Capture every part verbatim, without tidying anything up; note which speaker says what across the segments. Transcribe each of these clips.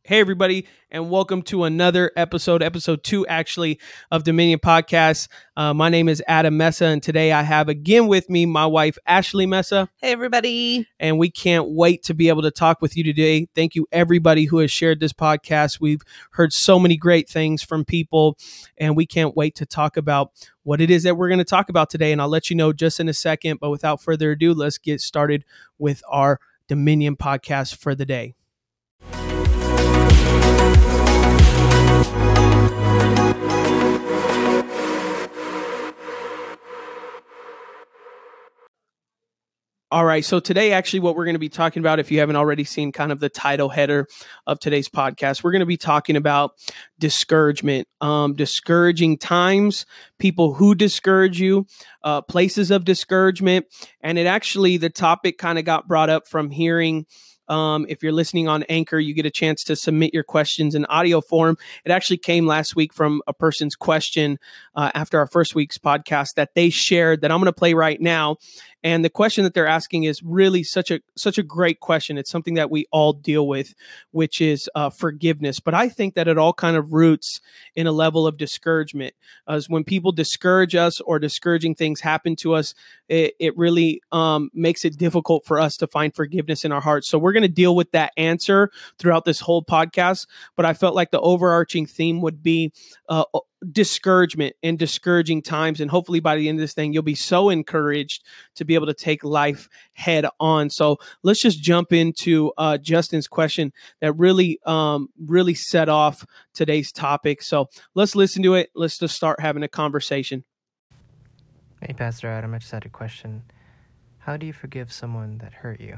Speaker 1: Hey, everybody, and welcome to another episode, episode two, actually, of Dominion Podcast. Uh, my name is Adam Mesa, and today I have again with me my wife, Ashley Mesa.
Speaker 2: Hey, everybody.
Speaker 1: And we can't wait to be able to talk with you today. Thank you, everybody who has shared this podcast. We've heard so many great things from people, and we can't wait to talk about what it is that we're going to talk about today. And I'll let you know just in a second. But without further ado, let's get started with our Dominion Podcast for the day. All right. So today, actually, what we're going to be talking about, if you haven't already seen kind of the title header of today's podcast, we're going to be talking about discouragement, um, discouraging times, people who discourage you, uh, places of discouragement. And it actually, the topic kind of got brought up from hearing Um, if you're listening on Anchor, you get a chance to submit your questions in audio form. It actually came last week from a person's question uh, after our first week's podcast that they shared that I'm going to play right now. And the question that they're asking is really such a such a great question. It's something that we all deal with, which is uh, forgiveness. But I think that it all kind of roots in a level of discouragement. As when people discourage us or discouraging things happen to us, it, it really um, makes it difficult for us to find forgiveness in our hearts. So we're going to deal with that answer throughout this whole podcast. But I felt like the overarching theme would be uh, discouragement and discouraging times. And hopefully by the end of this thing, you'll be so encouraged to be able to take life head on. So let's just jump into uh, Justin's question that really, um, really set off today's topic. So let's listen to it. Let's just start having a conversation.
Speaker 3: Hey, Pastor Adam, I just had a question. How do you forgive someone that hurt you?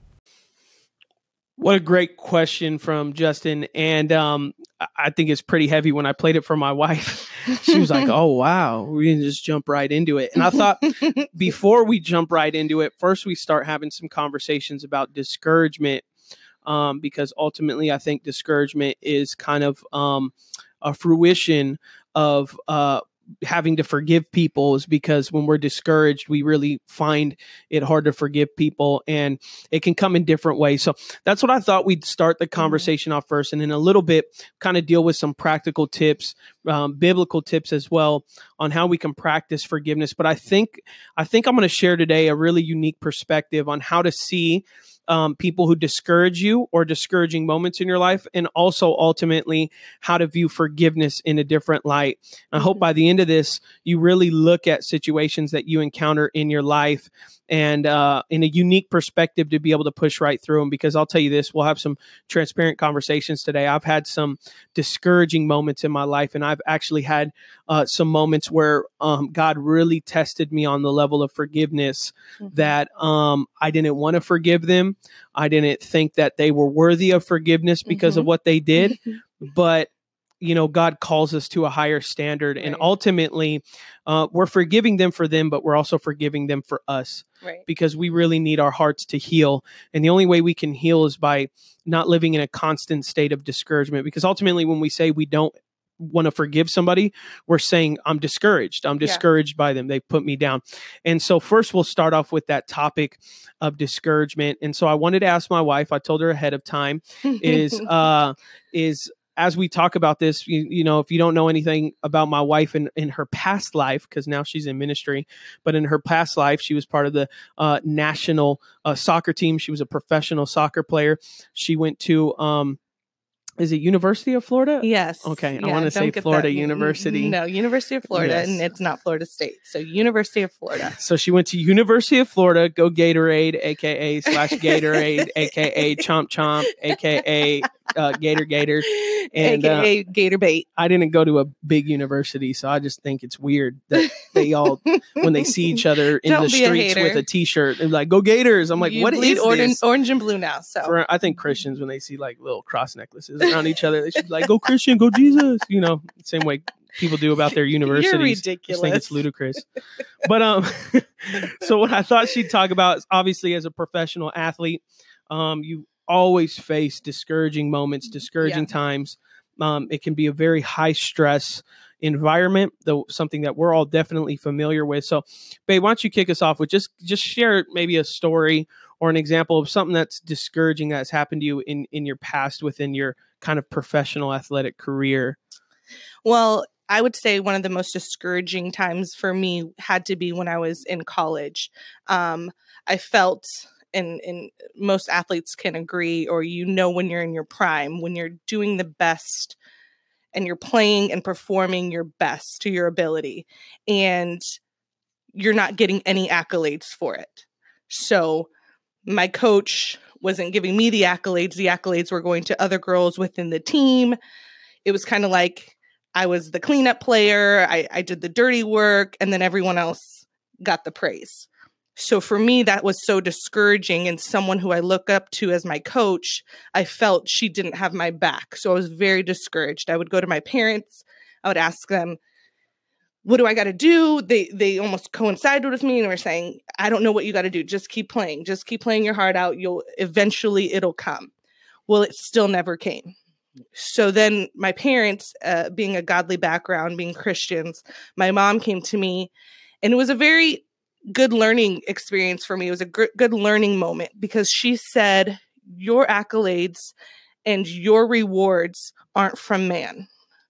Speaker 1: What a great question from Justin. And um, I think it's pretty heavy. When I played it for my wife, she was like, oh, wow, we can just jump right into it. And I thought before we jump right into it, first we start having some conversations about discouragement, um, because ultimately I think discouragement is kind of um, a fruition of uh having to forgive people, is because when we're discouraged, we really find it hard to forgive people, and it can come in different ways. So that's what I thought we'd start the conversation mm-hmm. off first, and in a little bit kind of deal with some practical tips, um, biblical tips as well on how we can practice forgiveness. But I think, I think I'm going to share today a really unique perspective on how to see Um, people who discourage you or discouraging moments in your life, and also ultimately how to view forgiveness in a different light. I mm-hmm. hope by the end of this, you really look at situations that you encounter in your life and uh, in a unique perspective to be able to push right through them. Because I'll tell you this, we'll have some transparent conversations today. I've had some discouraging moments in my life, and I've actually had uh, some moments where um, God really tested me on the level of forgiveness mm-hmm. that um, I didn't want to forgive them. I didn't think that they were worthy of forgiveness because mm-hmm. of what they did. But you know, God calls us to a higher standard, right. and ultimately uh, we're forgiving them for them, but we're also forgiving them for us, right. because we really need our hearts to heal. And the only way we can heal is by not living in a constant state of discouragement, because ultimately when we say we don't want to forgive somebody, we're saying I'm discouraged. I'm discouraged yeah. by them. They put me down. And so first we'll start off with that topic of discouragement. And so I wanted to ask my wife, I told her ahead of time, is, uh, is, as we talk about this, you, you know, if you don't know anything about my wife in, in her past life, because now she's in ministry, but in her past life, she was part of the uh, national uh, soccer team. She was a professional soccer player. She went to, um, is it University of Florida?
Speaker 2: Yes.
Speaker 1: Okay.
Speaker 2: Yeah,
Speaker 1: I want to say Florida
Speaker 2: that.
Speaker 1: University.
Speaker 2: No, University of Florida, yes. and it's not Florida State. So University of Florida.
Speaker 1: So she went to University of Florida, go Gatorade, A K A slash Gatorade, A K A Chomp Chomp, A K A uh, Gator Gator. And,
Speaker 2: A K A uh, Gator Bait.
Speaker 1: I didn't go to a big university, so I just think it's weird that they all, when they see each other in
Speaker 2: Don't
Speaker 1: the streets a with a T-shirt, they're like, go Gators. I'm like,
Speaker 2: you
Speaker 1: what is
Speaker 2: orange,
Speaker 1: this?
Speaker 2: Orange and blue now. So
Speaker 1: For, I think Christians, when they see like little cross necklaces around each other, they should be like, go Christian, go Jesus. You know, same way people do about their universities.
Speaker 2: You're ridiculous.
Speaker 1: I just think it's ludicrous. But um, so what I thought she'd talk about is obviously as a professional athlete, um, you always face discouraging moments, discouraging yeah. times. Um, it can be a very high stress environment, though something that we're all definitely familiar with. So, babe, why don't you kick us off with just just share maybe a story or an example of something that's discouraging that's happened to you in, in your past within your kind of professional athletic career?
Speaker 2: Well, I would say one of the most discouraging times for me had to be when I was in college. Um, I felt, and, and most athletes can agree, or you know when you're in your prime, when you're doing the best and you're playing and performing your best to your ability, and you're not getting any accolades for it. So my coach wasn't giving me the accolades. The accolades were going to other girls within the team. It was kind of like I was the cleanup player. I, I did the dirty work, and then everyone else got the praise. So for me, that was so discouraging. And someone who I look up to as my coach, I felt she didn't have my back. So I was very discouraged. I would go to my parents. I would ask them, what do I got to do? They they almost coincided with me and were saying, I don't know what you got to do. Just keep playing. Just keep playing your heart out. You'll eventually it'll come. Well, it still never came. So then my parents, uh, being a godly background, being Christians, my mom came to me, and it was a very good learning experience for me. It was a gr- good learning moment, because she said, your accolades and your rewards aren't from man.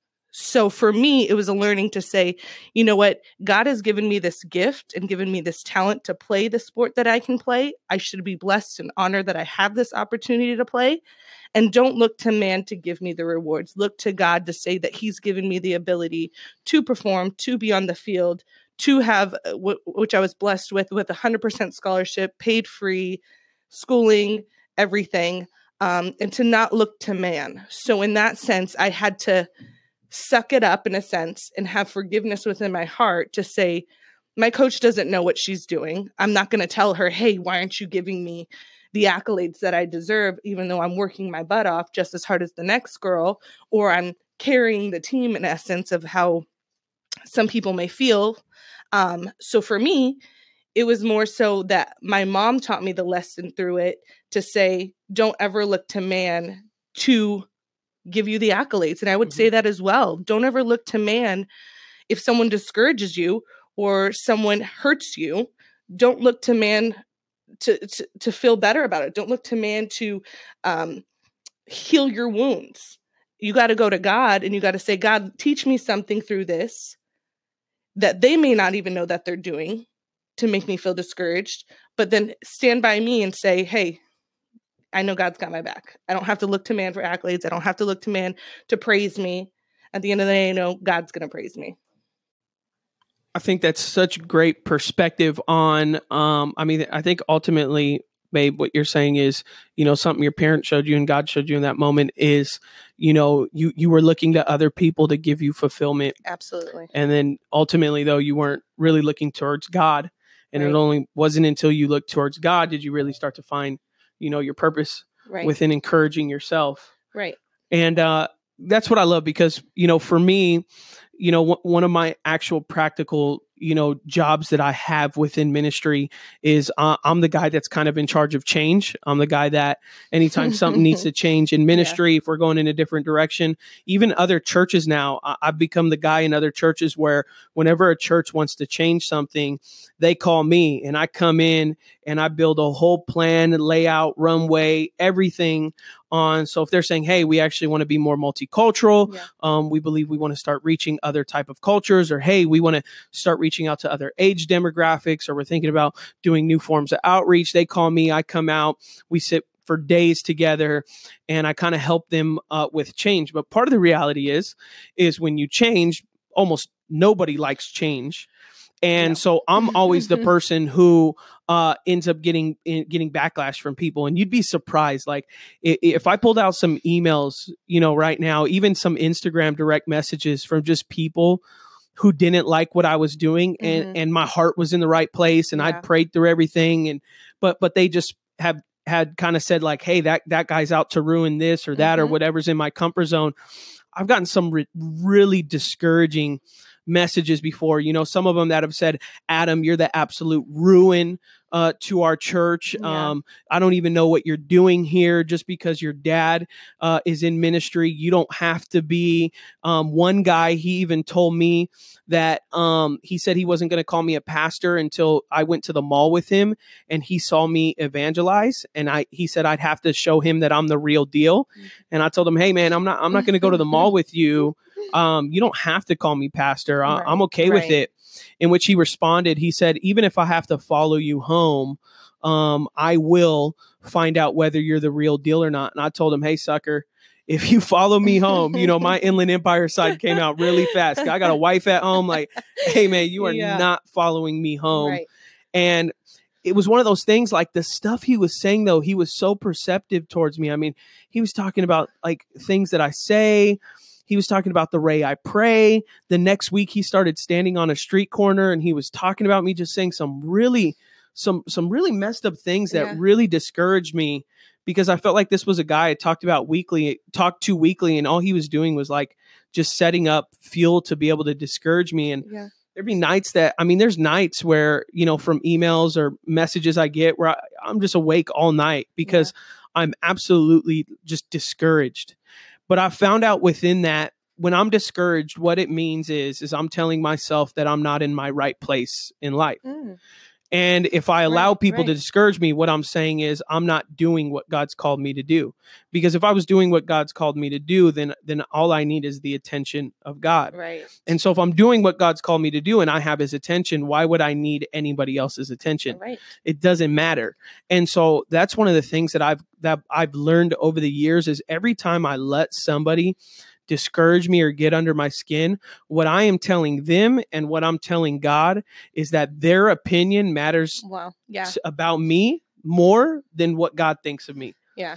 Speaker 2: So for me, it was a learning to say, you know what? God has given me this gift and given me this talent to play the sport that I can play. I should be blessed and honored that I have this opportunity to play. And don't look to man to give me the rewards. Look to God to say that he's given me the ability to perform, to be on the field, to have, w- which I was blessed with, with one hundred percent scholarship, paid free, schooling, everything, um, and to not look to man. So in that sense, I had to suck it up in a sense and have forgiveness within my heart to say, my coach doesn't know what she's doing. I'm not going to tell her, hey, why aren't you giving me the accolades that I deserve, even though I'm working my butt off just as hard as the next girl, or I'm carrying the team in essence of how some people may feel. Um, so for me, it was more so that my mom taught me the lesson through it to say, don't ever look to man to give you the accolades. And I would mm-hmm. say that as well. Don't ever look to man if someone discourages you or someone hurts you. Don't look to man to, to, to feel better about it. Don't look to man to um, heal your wounds. You got to go to God, and you got to say, God, teach me something through this that they may not even know that they're doing to make me feel discouraged, but then stand by me and say, hey, I know God's got my back. I don't have to look to man for accolades. I don't have to look to man to praise me. At the end of the day, I know God's going to praise me.
Speaker 1: I think that's such great perspective on, um, I mean, I think ultimately, babe, what you're saying is, you know, something your parents showed you and God showed you in that moment is, you know, you, you were looking to other people to give you fulfillment.
Speaker 2: Absolutely.
Speaker 1: And then ultimately, though, you weren't really looking towards God. And right. It only wasn't until you looked towards God did you really start to find, you know, your purpose right. within encouraging yourself.
Speaker 2: Right.
Speaker 1: And uh, that's what I love, because, you know, for me, you know, w- one of my actual practical, you know, jobs that I have within ministry is uh, I'm the guy that's kind of in charge of change. I'm the guy that anytime something needs to change in ministry, yeah. if we're going in a different direction, even other churches now, I- I've become the guy in other churches where whenever a church wants to change something, they call me and I come in and I build a whole plan, layout, runway, everything on. So if they're saying, hey, we actually want to be more multicultural, yeah. um, we believe we want to start reaching other type of cultures, or hey, we want to start reaching out to other age demographics, or we're thinking about doing new forms of outreach, they call me, I come out, we sit for days together, and I kind of help them uh, with change. But part of the reality is, is when you change, almost nobody likes change. And yeah. so I'm always the person who uh, ends up getting in, getting backlash from people. And you'd be surprised. Like if, if I pulled out some emails, you know, right now, even some Instagram direct messages from just people who didn't like what I was doing, and, mm-hmm. and my heart was in the right place, and yeah. I'd prayed through everything. And but but they just have had kind of said like, hey, that that guy's out to ruin this or that, mm-hmm. or whatever's in my comfort zone. I've gotten some re- really discouraging messages before, you know, some of them that have said, Adam, you're the absolute ruin uh, to our church.
Speaker 2: Yeah.
Speaker 1: Um, I don't even know what you're doing here. Just because your dad uh, is in ministry, you don't have to be. Um, one guy, he even told me that um, he said he wasn't going to call me a pastor until I went to the mall with him and he saw me evangelize. And I, he said I'd have to show him that I'm the real deal. And I told him, hey man, I'm not, I'm not going to go to the mall with you. Um, you don't have to call me pastor. I,
Speaker 2: Right,
Speaker 1: I'm okay with
Speaker 2: right.
Speaker 1: it. In which he responded, he said, even if I have to follow you home, um, I will find out whether you're the real deal or not. And I told him, hey sucker, if you follow me home, you know, my Inland Empire side came out really fast. I got a wife at home. Like, hey man, you are
Speaker 2: Yeah.
Speaker 1: not following me home.
Speaker 2: Right.
Speaker 1: And it was one of those things, like the stuff he was saying, though, he was so perceptive towards me. I mean, he was talking about like things that I say. He was talking about the way I pray. The next week he started standing on a street corner and he was talking about me, just saying some really, some, some really messed up things that
Speaker 2: Yeah.
Speaker 1: really discouraged me, because I felt like this was a guy I talked about weekly, talked to weekly. And all he was doing was like just setting up fuel to be able to discourage me. And
Speaker 2: Yeah.
Speaker 1: there'd be nights that, I mean, there's nights where, you know, from emails or messages I get where I, I'm just awake all night because I'm absolutely just discouraged. But I found out within that, when I'm discouraged, what it means is, is I'm telling myself that I'm not in my right place in life.
Speaker 2: Mm.
Speaker 1: And if I allow
Speaker 2: Right,
Speaker 1: people to
Speaker 2: right.
Speaker 1: discourage me, what I'm saying is I'm not doing what God's called me to do. Because if I was doing what God's called me to do, then then all I need is the attention of God.
Speaker 2: Right.
Speaker 1: And so if I'm doing what God's called me to do and I have his attention, why would I need anybody else's attention?
Speaker 2: Right.
Speaker 1: It doesn't matter. And so that's one of the things that I've that I've learned over the years is every time I let somebody discourage me or get under my skin, what I am telling them and what I'm telling God is that their opinion matters
Speaker 2: Wow. Yeah.
Speaker 1: t- about me more than what God thinks of me.
Speaker 2: Yeah.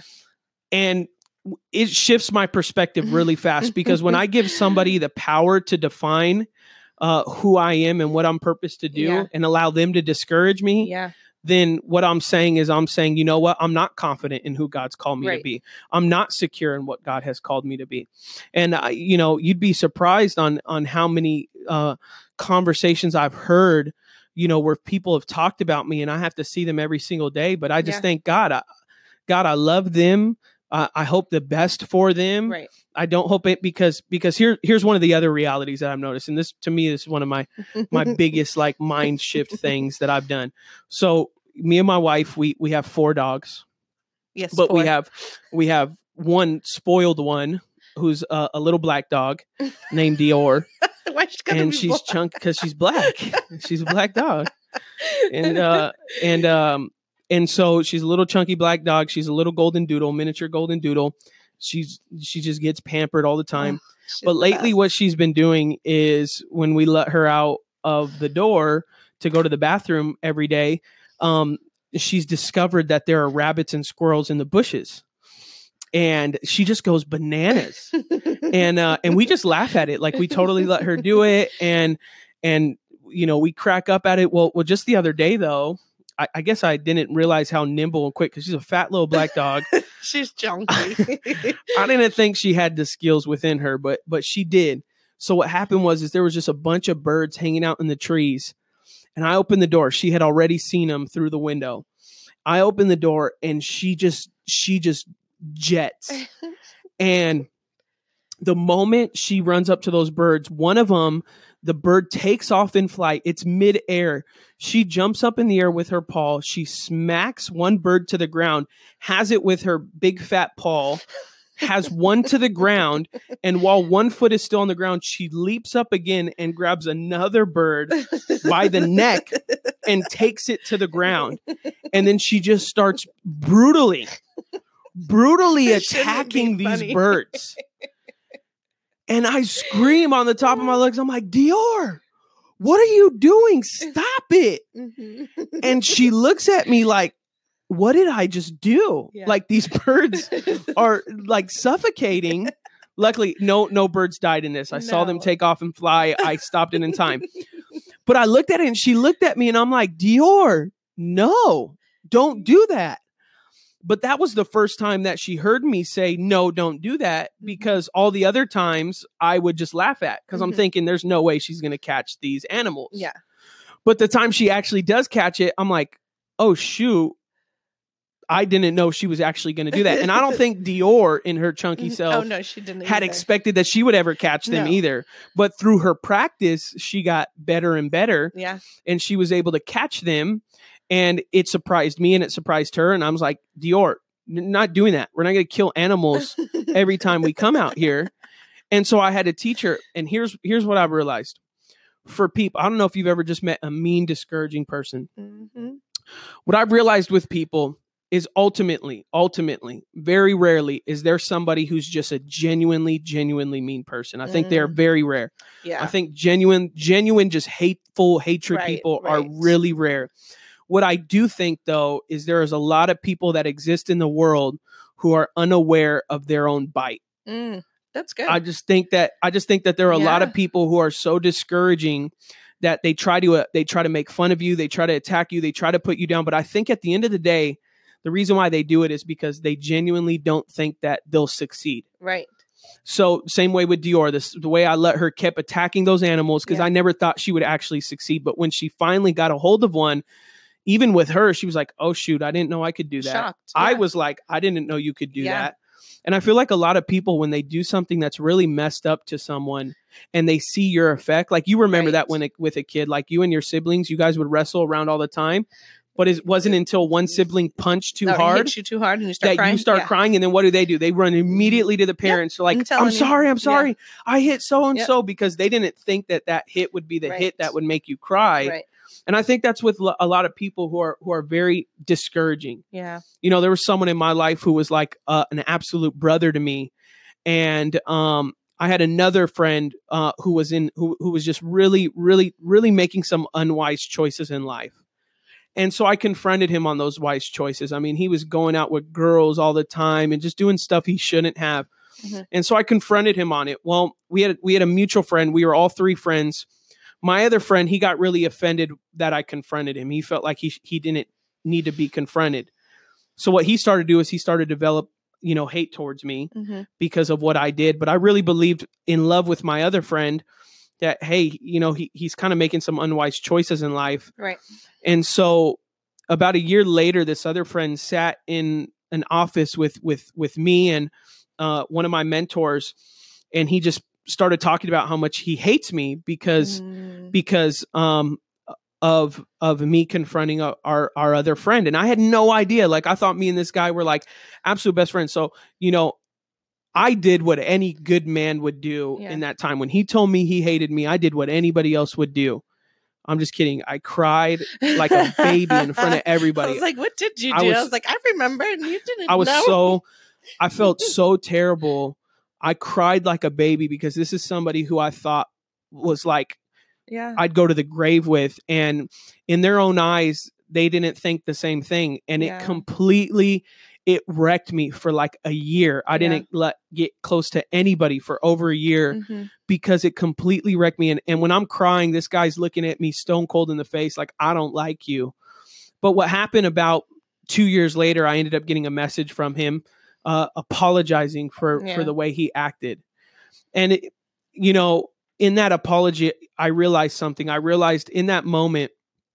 Speaker 1: And w- it shifts my perspective really fast, because when I give somebody the power to define uh, who I am and what I'm purposed to do
Speaker 2: Yeah.
Speaker 1: and allow them to discourage me,
Speaker 2: Yeah.
Speaker 1: then what I'm saying is I'm saying, you know what? I'm not confident in who God's called me
Speaker 2: Right.
Speaker 1: to be. I'm not secure in what God has called me to be. And, I, you know, you'd be surprised on, on how many uh, conversations I've heard, you know, where people have talked about me and I have to see them every single day. But I just
Speaker 2: Yeah.
Speaker 1: thank God, I, God, I love them. Uh, I hope the best for them.
Speaker 2: Right.
Speaker 1: I don't hope it because because here here's one of the other realities that I've noticed, and this to me is one of my my biggest like mind shift things that I've done. So me and my wife, we we have four dogs,
Speaker 2: Yes.
Speaker 1: but we
Speaker 2: four.
Speaker 1: have we have one spoiled one who's a, a little black dog named Dior,
Speaker 2: Why she gotta
Speaker 1: and
Speaker 2: be
Speaker 1: she's
Speaker 2: black?
Speaker 1: chunk because she's black. She's a black dog, and uh and um and so she's a little chunky black dog. She's a little golden doodle, miniature golden doodle. She's she just gets pampered all the time.
Speaker 2: Oh, she's
Speaker 1: But
Speaker 2: the
Speaker 1: lately,
Speaker 2: best.
Speaker 1: what she's been doing is when we let her out of the door to go to the bathroom every day, um, she's discovered that there are rabbits and squirrels in the bushes, and she just goes bananas. and uh, and we just laugh at it, like we totally let her do it, and and you know we crack up at it. Well, well, just the other day though, I, I guess I didn't realize how nimble and quick, because she's a fat little black dog.
Speaker 2: She's chunky.
Speaker 1: I didn't think she had the skills within her, but but she did. So what happened was is there was just a bunch of birds hanging out in the trees, and I opened the door. She had already seen them through the window. I opened the door, and she just she just jets. And the moment she runs up to those birds, one of them, the bird takes off in flight. It's midair. She jumps up in the air with her paw. She smacks one bird to the ground, has it with her big fat paw, has one to the ground. And while one foot is still on the ground, she leaps up again and grabs another bird by the neck and takes it to the ground. And then she just starts brutally, brutally
Speaker 2: That shouldn't
Speaker 1: attacking
Speaker 2: be
Speaker 1: these
Speaker 2: funny.
Speaker 1: birds. And I scream on the top of my legs. I'm like, Dior, what are you doing? Stop it.
Speaker 2: Mhm.
Speaker 1: And she looks at me like, what did I just do?
Speaker 2: Yeah.
Speaker 1: Like these birds are like suffocating. Luckily, no, no birds died in this. I saw them
Speaker 2: No.
Speaker 1: take off and fly. I stopped it in time. But I looked at it and she looked at me and I'm like, Dior, no, don't do that. But that was the first time that she heard me say, no, don't do that, because all the other times I would just laugh at, because I'm
Speaker 2: Mhm.
Speaker 1: thinking there's no way she's going to catch these animals.
Speaker 2: Yeah.
Speaker 1: But the time she actually does catch it, I'm like, oh, shoot, I didn't know she was actually going to do that. And I don't think Dior in her chunky self
Speaker 2: Oh, no, she didn't
Speaker 1: had
Speaker 2: either.
Speaker 1: expected that she would ever catch them
Speaker 2: No.
Speaker 1: either. But through her practice, she got better and better.
Speaker 2: Yeah.
Speaker 1: And she was able to catch them. And it surprised me and it surprised her. And I was like, Dior, n- not doing that. We're not going to kill animals every time we come out here. And so I had to teach her. And here's here's what I realized. For people, I don't know if you've ever just met a mean, discouraging person.
Speaker 2: Mm-hmm.
Speaker 1: What I've realized with people is ultimately, ultimately, very rarely is there somebody who's just a genuinely, genuinely mean person. I think
Speaker 2: Mm.
Speaker 1: they're very rare.
Speaker 2: Yeah.
Speaker 1: I think genuine, genuine, just hateful, hatred
Speaker 2: Right,
Speaker 1: people
Speaker 2: right.
Speaker 1: are really rare. What I do think, though, is there is a lot of people that exist in the world who are unaware of their own bite.
Speaker 2: Mm, that's good.
Speaker 1: I just think that I just think that there are a lot
Speaker 2: Yeah.
Speaker 1: of people who are so discouraging that they try to uh, they try to make fun of you, they try to attack you, they try to put you down. But I think at the end of the day, the reason why they do it is because they genuinely don't think that they'll succeed.
Speaker 2: Right.
Speaker 1: So same way with Dior, this the way I let her kept attacking those animals because
Speaker 2: Yeah.
Speaker 1: I never thought she would actually succeed. But when she finally got a hold of one, even with her, she was like, "Oh shoot, I didn't know I could do that."
Speaker 2: Shocked.
Speaker 1: I
Speaker 2: Yeah.
Speaker 1: was like, "I didn't know you could do
Speaker 2: Yeah.
Speaker 1: that." And I feel like a lot of people, when they do something that's really messed up to someone and they see your effect, like you remember
Speaker 2: Right.
Speaker 1: that when it, with a kid, like you and your siblings, you guys would wrestle around all the time. But it wasn't until one sibling punched too
Speaker 2: No, it
Speaker 1: hard
Speaker 2: hits you too hard and you start
Speaker 1: that
Speaker 2: crying.
Speaker 1: you start
Speaker 2: Yeah.
Speaker 1: crying. And then what do they do? They run immediately to the parents. They're
Speaker 2: I'm
Speaker 1: like,
Speaker 2: telling
Speaker 1: I'm
Speaker 2: you.
Speaker 1: sorry, I'm
Speaker 2: Yeah.
Speaker 1: sorry. I hit so and so because they didn't think that that hit would be the
Speaker 2: Right.
Speaker 1: hit that would make you cry.
Speaker 2: Right.
Speaker 1: And I think that's with lo- a lot of people who are who are very discouraging.
Speaker 2: Yeah.
Speaker 1: You know, there was someone in my life who was like uh, an absolute brother to me, and um, I had another friend uh, who was in who who was just really, really, really making some unwise choices in life. And so I confronted him on those wise choices. I mean, he was going out with girls all the time and just doing stuff he shouldn't have.
Speaker 2: Mhm.
Speaker 1: And so I confronted him on it. Well, we had we had a mutual friend. We were all three friends. My other friend, he got really offended that I confronted him. He felt like he he didn't need to be confronted. So what he started to do is he started to develop, you know, hate towards me
Speaker 2: Mm-hmm.
Speaker 1: because of what I did. But I really believed in love with my other friend that, hey, you know, he he's kind of making some unwise choices in life.
Speaker 2: Right.
Speaker 1: And so about a year later, this other friend sat in an office with with with me and uh, one of my mentors, and he just started talking about how much he hates me because
Speaker 2: Mm.
Speaker 1: because um of of me confronting a, our our other friend. And I had no idea. Like I thought me and this guy were like absolute best friends. So, you know, I did what any good man would do
Speaker 2: Yeah.
Speaker 1: in that time. When he told me he hated me, I did what anybody else would do. I'm just kidding. I cried like a baby in front of everybody.
Speaker 2: I was like, what did you do?
Speaker 1: I
Speaker 2: I was,
Speaker 1: was-
Speaker 2: like, I remember and you didn't
Speaker 1: I was
Speaker 2: know.
Speaker 1: so, I felt so terrible. I cried like a baby because this is somebody who I thought was like,
Speaker 2: Yeah.
Speaker 1: I'd go to the grave with. And in their own eyes, they didn't think the same thing. And
Speaker 2: Yeah.
Speaker 1: it completely, it wrecked me for like a year. I
Speaker 2: Yeah.
Speaker 1: didn't let get close to anybody for over a year
Speaker 2: Mhm.
Speaker 1: because it completely wrecked me. And, and when I'm crying, this guy's looking at me stone cold in the face, like, I don't like you. But what happened about two years later, I ended up getting a message from him uh, apologizing for,
Speaker 2: Yeah.
Speaker 1: for the way he acted. And, it, you know, in that apology, I realized something. I realized in that moment,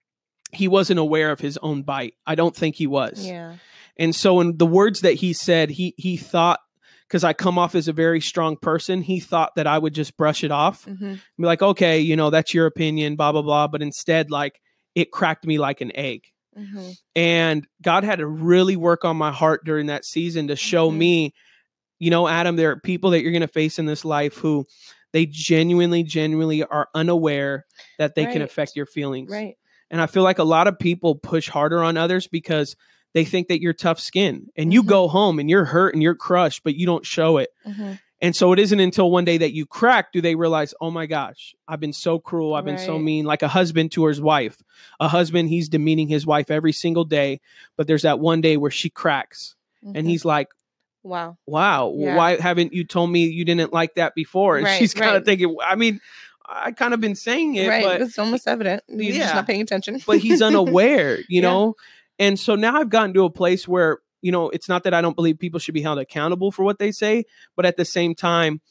Speaker 1: he wasn't aware of his own bite. I don't think he was.
Speaker 2: Yeah.
Speaker 1: And so in the words that he said, he he thought, because I come off as a very strong person, he thought that I would just brush it off.
Speaker 2: Mm-hmm.
Speaker 1: Be like, okay, you know, that's your opinion, blah, blah, blah. But instead, like, it cracked me like an egg.
Speaker 2: Mm-hmm.
Speaker 1: And God had to really work on my heart during that season to show
Speaker 2: Mhm.
Speaker 1: me, you know, Adam, there are people that you're going to face in this life who they genuinely, genuinely are unaware that they can
Speaker 2: Right.
Speaker 1: affect your feelings.
Speaker 2: Right.
Speaker 1: And I feel like a lot of people push harder on others because they think that you're tough skin and you
Speaker 2: Mhm.
Speaker 1: go home and you're hurt and you're crushed, but you don't show it.
Speaker 2: Mm-hmm.
Speaker 1: And so it isn't until one day that you crack do they realize, oh my gosh, I've been so cruel. I've been so
Speaker 2: Right.
Speaker 1: mean, like a husband to his wife. A husband, he's demeaning his wife every single day. But there's that one day where she cracks
Speaker 2: Mm-hmm.
Speaker 1: and he's like,
Speaker 2: Wow.
Speaker 1: wow,
Speaker 2: Yeah.
Speaker 1: why haven't you told me you didn't like that before? And
Speaker 2: Right,
Speaker 1: she's kind of
Speaker 2: right.
Speaker 1: thinking, I mean, I kind of been saying it,
Speaker 2: Right.
Speaker 1: but
Speaker 2: It's almost evident. You're
Speaker 1: Yeah.
Speaker 2: just not paying attention.
Speaker 1: but he's unaware, you
Speaker 2: Yeah.
Speaker 1: know? And so now I've gotten to a place where, you know, it's not that I don't believe people should be held accountable for what they say, but at the same time,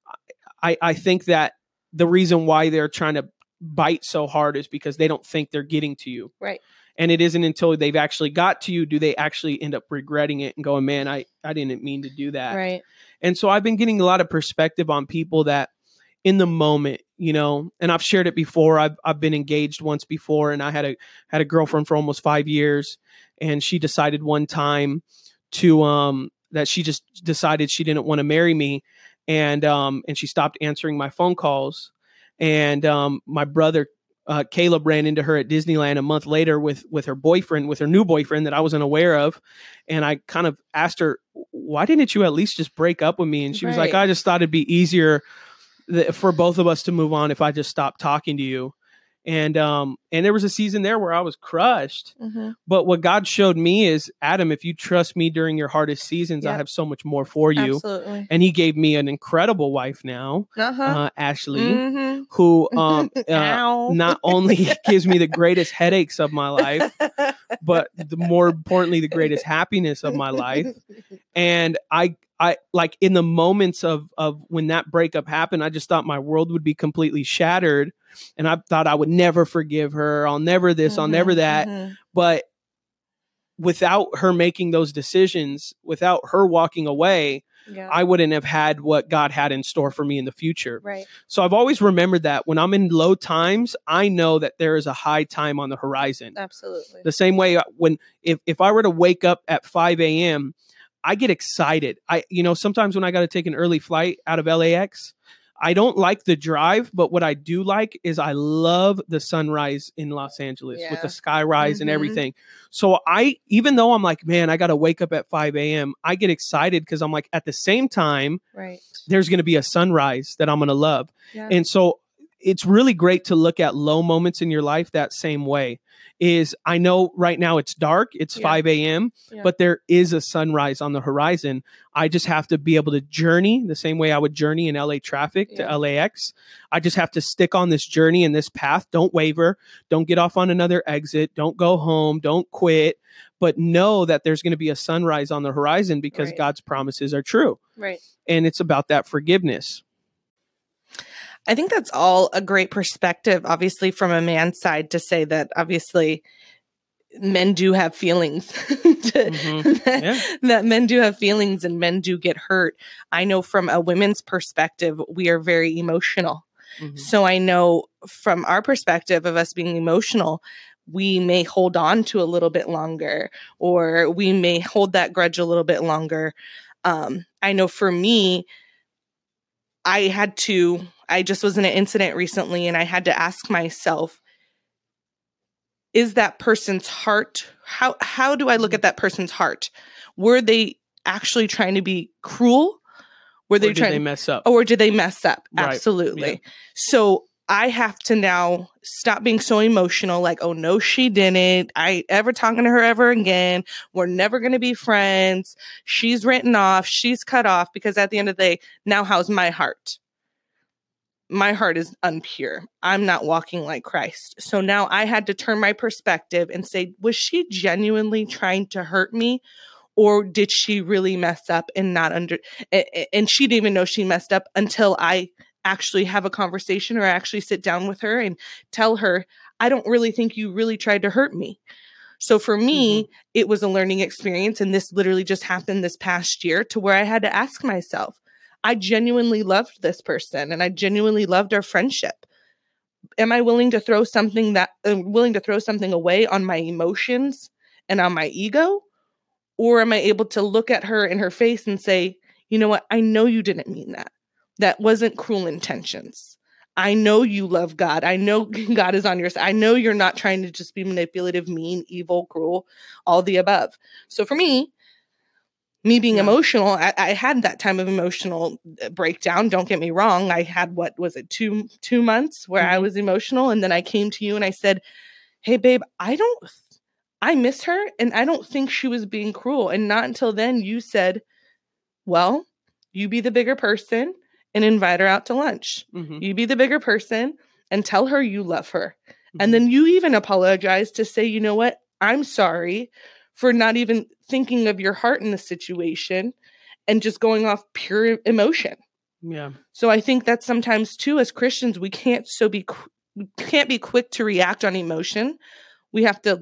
Speaker 1: I, I think that the reason why they're trying to bite so hard is because they don't think they're getting to you.
Speaker 2: Right.
Speaker 1: And it isn't until they've actually got to you, do they actually end up regretting it and going, man, I, I didn't mean to do that.
Speaker 2: Right.
Speaker 1: And so I've been getting a lot of perspective on people that in the moment, you know, and I've shared it before. I've, I've been engaged once before, and I had a, had a girlfriend for almost five years. And she decided one time to, um, that she just decided she didn't want to marry me. And, um, and she stopped answering my phone calls. And, um, my brother, uh, Caleb ran into her at Disneyland a month later with, with her boyfriend, with her new boyfriend that I wasn't aware of. And I kind of asked her, why didn't you at least just break up with me? And she was like,
Speaker 2: Right.
Speaker 1: I just thought it'd be easier th- for both of us to move on if I just stopped talking to you. And, um, and there was a season there where I was crushed,
Speaker 2: Mm-hmm.
Speaker 1: but what God showed me is, Adam, if you trust me during your hardest seasons,
Speaker 2: Yep.
Speaker 1: I have so much more for you.
Speaker 2: Absolutely.
Speaker 1: And he gave me an incredible wife now,
Speaker 2: Uh-huh.
Speaker 1: uh, Ashley,
Speaker 2: Mm-hmm.
Speaker 1: who, um, uh,
Speaker 2: Ow.
Speaker 1: not only gives me the greatest headaches of my life, but the more importantly, the greatest happiness of my life. And I, I like in the moments of, of when that breakup happened, I just thought my world would be completely shattered. And I thought I would never forgive her. I'll never this,
Speaker 2: Mm-hmm.
Speaker 1: I'll never that.
Speaker 2: Mm-hmm.
Speaker 1: But without her making those decisions, without her walking away,
Speaker 2: Yeah.
Speaker 1: I wouldn't have had what God had in store for me in the future.
Speaker 2: Right.
Speaker 1: So I've always remembered that when I'm in low times, I know that there is a high time on the horizon.
Speaker 2: Absolutely.
Speaker 1: The same way when, if, if I were to wake up at five a.m., I get excited. I, you know, sometimes when I got to take an early flight out of L A X, I don't like the drive, but what I do like is I love the sunrise in Los Angeles with
Speaker 2: Yeah.
Speaker 1: the sky rise and
Speaker 2: Mhm.
Speaker 1: everything. So I, even though I'm like, man, I got to wake up at five a.m., I get excited because I'm like, at the same time,
Speaker 2: Right.
Speaker 1: there's going to be a sunrise that I'm going to love.
Speaker 2: Yeah.
Speaker 1: And so it's really great to look at low moments in your life that same way. Is I know right now it's dark, it's
Speaker 2: Yeah.
Speaker 1: five a.m.,
Speaker 2: Yeah.
Speaker 1: but there is a sunrise on the horizon. I just have to be able to journey the same way I would journey in L A traffic to
Speaker 2: Yeah.
Speaker 1: L A X. I just have to stick on this journey and this path. Don't waver. Don't get off on another exit. Don't go home. Don't quit. But know that there's going to be a sunrise on the horizon because
Speaker 2: Right.
Speaker 1: God's promises are true.
Speaker 2: Right.
Speaker 1: And it's about that forgiveness.
Speaker 2: I think that's all a great perspective, obviously, from a man's side to say that obviously men do have feelings, to,
Speaker 1: Mhm.
Speaker 2: that,
Speaker 1: Yeah.
Speaker 2: that men do have feelings and men do get hurt. I know from a women's perspective, we are very emotional.
Speaker 1: Mhm.
Speaker 2: So I know from our perspective of us being emotional, we may hold on to a little bit longer, or we may hold that grudge a little bit longer. Um, I know for me, I had to, I just was in an incident recently and I had to ask myself, is that person's heart, how, how do I look at that person's heart? Were they actually trying to be cruel? Were they
Speaker 1: Or did
Speaker 2: trying
Speaker 1: they mess up?
Speaker 2: or did they mess up?
Speaker 1: Right.
Speaker 2: Absolutely.
Speaker 1: Yeah.
Speaker 2: So I have to now stop being so emotional, like, oh no, she didn't. I ain't ever talking to her ever again. We're never going to be friends. She's written off. She's cut off, because at the end of the day, now how's my heart? My heart is unpure. I'm not walking like Christ. So now I had to turn my perspective and say, was she genuinely trying to hurt me? Or did she really mess up and not under, and she didn't even know she messed up until I actually have a conversation or actually sit down with her and tell her, I don't really think you really tried to hurt me. So for me, mm-hmm. it was a learning experience. And this literally just happened this past year, to where I had to ask myself, I genuinely loved this person and I genuinely loved our friendship. Am I willing to throw something that, uh, willing to throw something away on my emotions and on my ego? Or am I able to look at her in her face and say, you know what? I know you didn't mean that. That wasn't cruel intentions. I know you love God. I know God is on your side. I know you're not trying to just be manipulative, mean, evil, cruel, all the above. So for me, me being yeah. emotional, I, I had that time of emotional breakdown. Don't get me wrong. I had, what was it, two, two months where mm-hmm. I was emotional. And then I came to you and I said, hey, babe, I don't, I miss her. And I don't think she was being cruel. And not until then you said, well, you be the bigger person and invite her out to lunch. Mm-hmm. You be the bigger person and tell her you love her. Mm-hmm. And then you even apologize to say, you know what? I'm sorry for not even thinking of your heart in the situation and just going off pure emotion.
Speaker 1: Yeah.
Speaker 2: So I think that sometimes too, as Christians, we can't so be, we can't be quick to react on emotion. We have to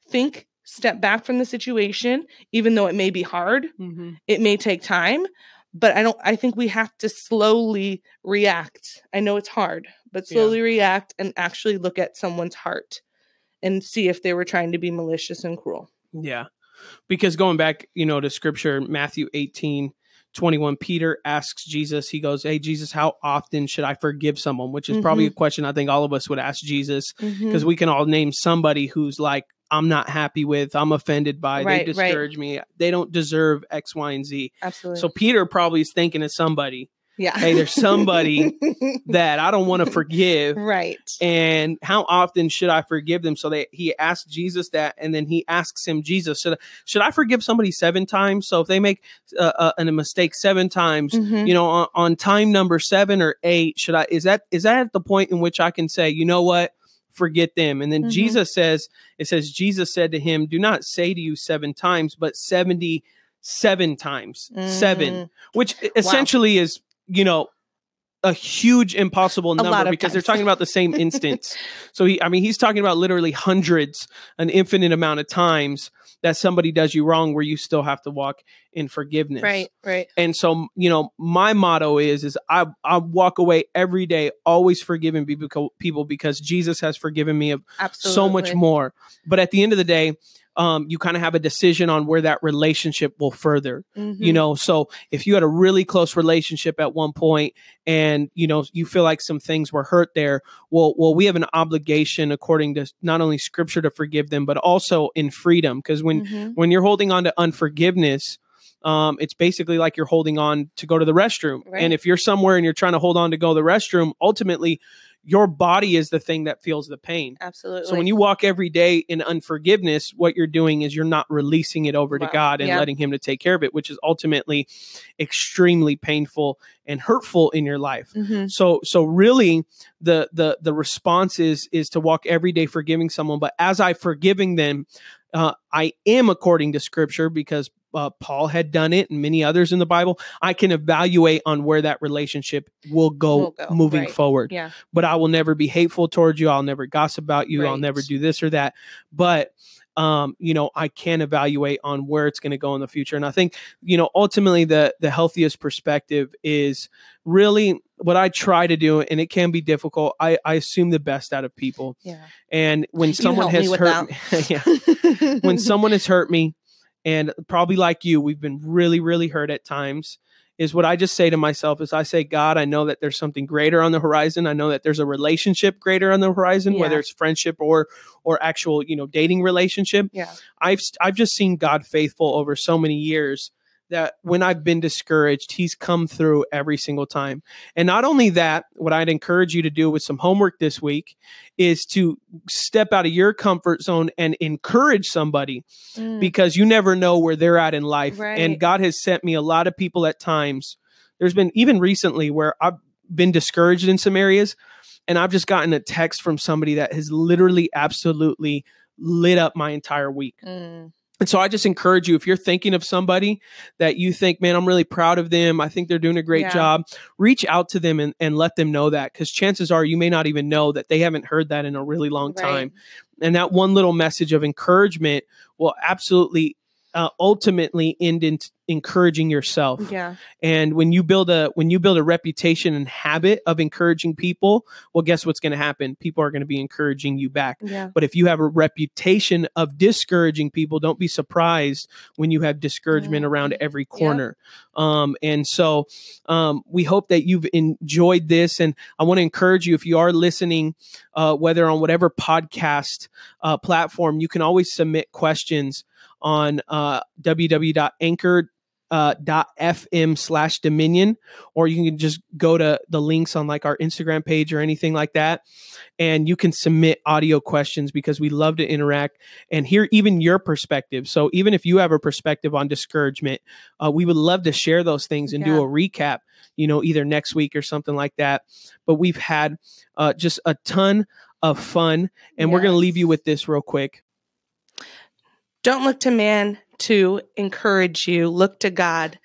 Speaker 2: think, step back from the situation, even though it may be hard,
Speaker 1: Mm-hmm.
Speaker 2: it may take time, but I don't, I think we have to slowly react. I know it's hard, but slowly yeah. react and actually look at someone's heart and see if they were trying to be malicious and cruel.
Speaker 1: Yeah. Because going back, you know, to scripture, Matthew eighteen twenty-one, Peter asks Jesus, he goes, hey, Jesus, how often should I forgive someone? Which is mm-hmm. probably a question I think all of us would ask Jesus, because mm-hmm. we can all name somebody who's like, I'm not happy with, I'm offended by, right, they discourage right. me, they don't deserve X, Y, and Z.
Speaker 2: Absolutely.
Speaker 1: So Peter probably is thinking of somebody.
Speaker 2: Yeah.
Speaker 1: Hey, there's somebody that I don't want to forgive.
Speaker 2: Right.
Speaker 1: And how often should I forgive them? So they, he asked Jesus that, and then he asks him, Jesus, should, should I forgive somebody seven times? So if they make uh, uh, a mistake seven times, mm-hmm. you know, on, on time number seven or eight, should I, is that, is that at the point in which I can say, you know what? Forget them. And then mm-hmm. Jesus says, it says, Jesus said to him, do not say to you seven times, but seventy-seven times, mm-hmm. seven, which essentially wow. is, you know, a huge impossible number because times. They're talking about the same instance. So he, I mean, he's talking about literally hundreds, an infinite amount of times that somebody does you wrong where you still have to walk in forgiveness.
Speaker 2: Right, right.
Speaker 1: And so, you know, my motto is, is I, I walk away every day, always forgiving people because Jesus has forgiven me of Absolutely. So much more. But at the end of the day, Um, you kind of have a decision on where that relationship will further, mm-hmm. you know, so if you had a really close relationship at one point and, you know, you feel like some things were hurt there, well, well, we have an obligation according to not only scripture to forgive them, but also in freedom. Because when, mm-hmm. when you're holding on to unforgiveness, um, it's basically like you're holding on to go to the restroom. Right. And if you're somewhere and you're trying to hold on to go to the restroom, ultimately your body is the thing that feels the pain.
Speaker 2: Absolutely.
Speaker 1: So when you walk every day in unforgiveness, what you're doing is you're not releasing it over wow. to God and yeah. letting him to take care of it, which is ultimately extremely painful and hurtful in your life. Mm-hmm. So, so really the, the, the response is, is to walk every day forgiving someone. But as I forgiving them, uh, I am according to scripture because Uh, Paul had done it and many others in the Bible, I can evaluate on where that relationship will go, will go. moving right. forward.
Speaker 2: Yeah.
Speaker 1: But I will never be hateful towards you. I'll never gossip about you. Right. I'll never do this or that. But, um, you know, I can evaluate on where it's going to go in the future. And I think, you know, ultimately the, the healthiest perspective is really what I try to do. And it can be difficult. I, I assume the best out of people.
Speaker 2: Yeah.
Speaker 1: And when you someone has
Speaker 2: me
Speaker 1: hurt me, yeah, when someone has hurt me, and probably like you, we've been really, really hurt at times, is what I just say to myself is I say, God, I know that there's something greater on the horizon. I know that there's a relationship greater on the horizon, yeah. whether it's friendship or or actual, you know, dating relationship.
Speaker 2: Yeah.
Speaker 1: I've I've just seen God faithful over so many years that when I've been discouraged, he's come through every single time. And not only that, what I'd encourage you to do with some homework this week is to step out of your comfort zone and encourage somebody mm. because you never know where they're at in life.
Speaker 2: Right.
Speaker 1: And God has sent me a lot of people at times. There's been even recently where I've been discouraged in some areas and I've just gotten a text from somebody that has literally absolutely lit up my entire week.
Speaker 2: Mm.
Speaker 1: And so I just encourage you, if you're thinking of somebody that you think, man, I'm really proud of them, I think they're doing a great yeah. job, reach out to them and, and let them know that, because chances are you may not even know that they haven't heard that in a really long
Speaker 2: right.
Speaker 1: time. And that one little message of encouragement will absolutely uh, ultimately end in t- encouraging yourself.
Speaker 2: Yeah.
Speaker 1: And when you build a when you build a reputation and habit of encouraging people, well, guess what's going to happen? People are going to be encouraging you back.
Speaker 2: Yeah.
Speaker 1: But if you have a reputation of discouraging people, don't be surprised when you have discouragement mm. around every corner. Yeah. Um, and so um, we hope that you've enjoyed this. And I want to encourage you, if you are listening, uh, whether on whatever podcast uh, platform, you can always submit questions on uh, w w w dot anchor dot f m slash dominion, or you can just go to the links on like our Instagram page or anything like that. And you can submit audio questions because we love to interact and hear even your perspective. So even if you have a perspective on discouragement, uh, we would love to share those things and yeah. do a recap, you know, either next week or something like that. But we've had uh, just a ton of fun, and yes. we're going to leave you with this real quick.
Speaker 2: Don't look to man to encourage you. Look to God.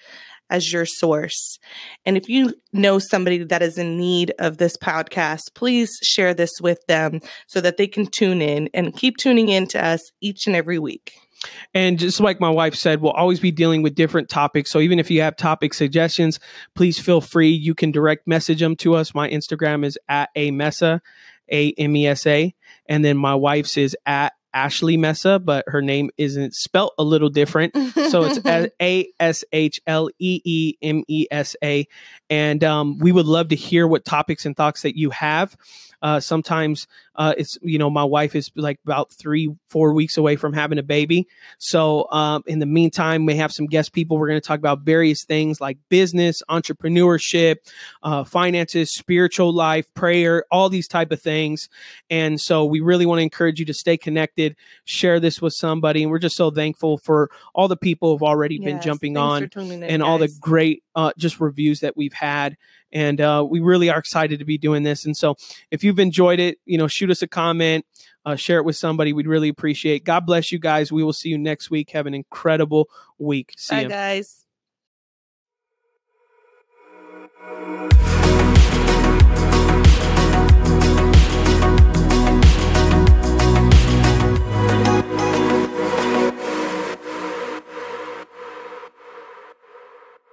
Speaker 2: as your source. And if you know somebody that is in need of this podcast, please share this with them so that they can tune in and keep tuning in to us each and every week.
Speaker 1: And just like my wife said, we'll always be dealing with different topics. So even if you have topic suggestions, please feel free. You can direct message them to us. My Instagram is at A Mesa, A M E S A. And then my wife's is at Ashley Mesa, but her name isn't spelt a little different. So it's A S H L E E M E S A. And um, we would love to hear what topics and thoughts that you have. Uh, sometimes uh, it's, you know, my wife is like about three, four weeks away from having a baby. So um, in the meantime, we have some guest people. We're going to talk about various things like business, entrepreneurship, uh, finances, spiritual life, prayer, all these type of things. And so we really want to encourage you to stay connected, share this with somebody. And we're just so thankful for all the people who've already yes, been jumping on in, and guys. all the great uh, just reviews that we've had. And uh, we really are excited to be doing this. And so if you've enjoyed it, you know, shoot us a comment, uh, share it with somebody. We'd really appreciate it. God bless you guys. We will see you next week. Have an incredible week. See
Speaker 2: Bye,
Speaker 1: you
Speaker 2: guys.